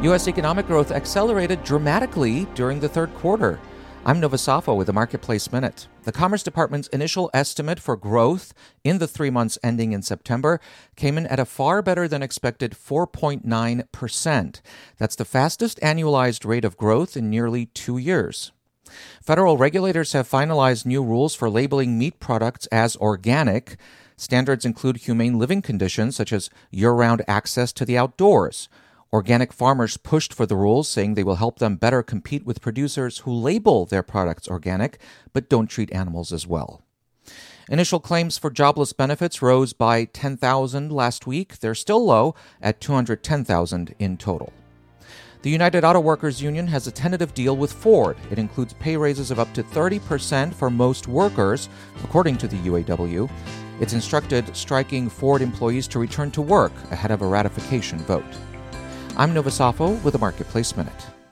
U.S. economic growth accelerated dramatically during the third quarter. I'm Nova Safo with the Marketplace Minute. The Commerce Department's initial estimate for growth in the 3 months ending in September came in at a far better than expected 4.9%. That's the fastest annualized rate of growth in nearly 2 years. Federal regulators have finalized new rules for labeling meat products as organic. Standards include humane living conditions such as year-round access to the outdoors. Organic farmers pushed for the rules, saying they will help them better compete with producers who label their products organic but don't treat animals as well. Initial claims for jobless benefits rose by 10,000 last week. They're still low at 210,000 in total. The United Auto Workers Union has a tentative deal with Ford. It includes pay raises of up to 30% for most workers, according to the UAW. It's instructed striking Ford employees to return to work ahead of a ratification vote. I'm Nova Safo with the Marketplace Minute.